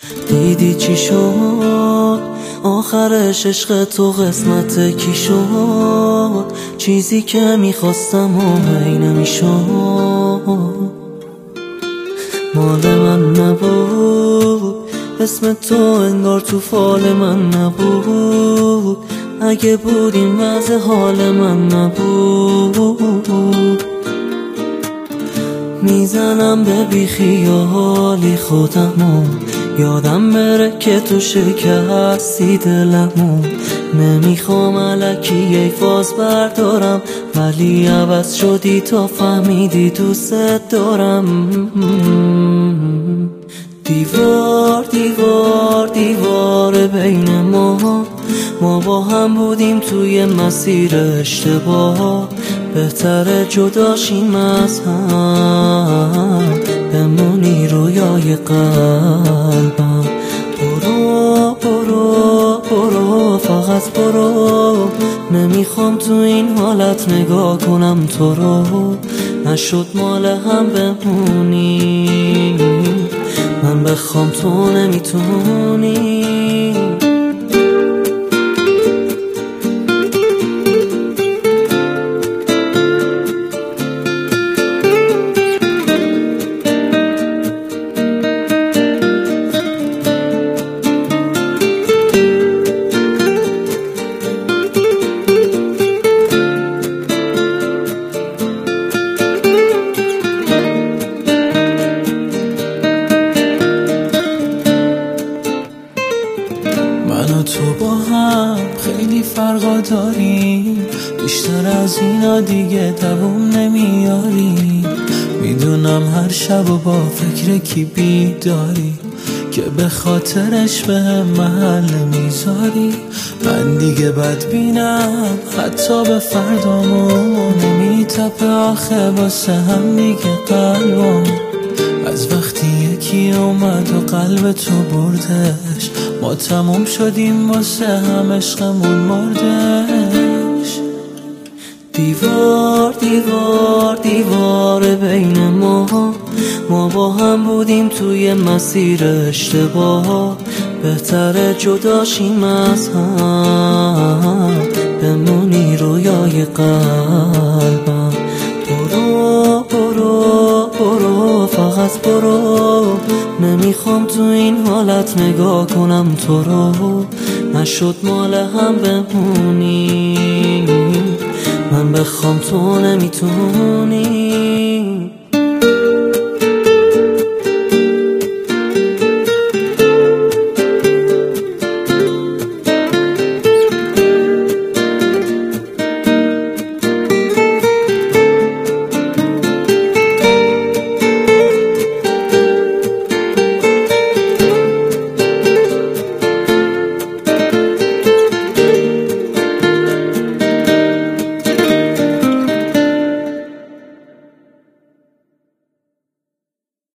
دیدی چی شد آخرش؟ عشق تو قسمت کی شد؟ چیزی که میخواستم و هی نمیشد. مال من نبود، اسم تو انگار تو فال من نبود. اگه بود این وضع حال من نبود. میزنم به بیخیالی خودمو، یادم بره که تو شکستی دلمو. نمیخوام الکی ای فاز بردارم، ولی عوض شدی تا فهمیدی دوست دارم. دیوار دیوار دیوار بین ما با هم بودیم توی مسیر اشتباه. بهتره جداشیم از هم، بمونی رویای قلبم. برو برو برو فقط برو، نمیخوام تو این حالت نگاه کنم تو رو. نشد مال هم بمونی، من بخوام تو نمیتونی. من و تو با هم خیلی فرقا داریم، بیشتر از اینا دیگه دووم نمیاری. میدونم هر شب و با فکر کی بیداری، که به خاطرش به هم محل میذاری. من دیگه بدبینم حتی به فردامو، نمیتپه آخه واسه هم دیگه قلبم. از وقتی یکی اومد و قلب تو بردش، ما تموم شدیم واسه هم، عشقمون مردش. دیوار دیوار دیوار بین ما با هم بودیم توی مسیر اشتباه. بهتره جداشیم از هم، بمونی رویای قلبم. برو برو برو فقط برو، نمیخوام تو این حالت نگاه کنم تو رو. نشد مال هم بمونی، من بخوام تو نمیتونی.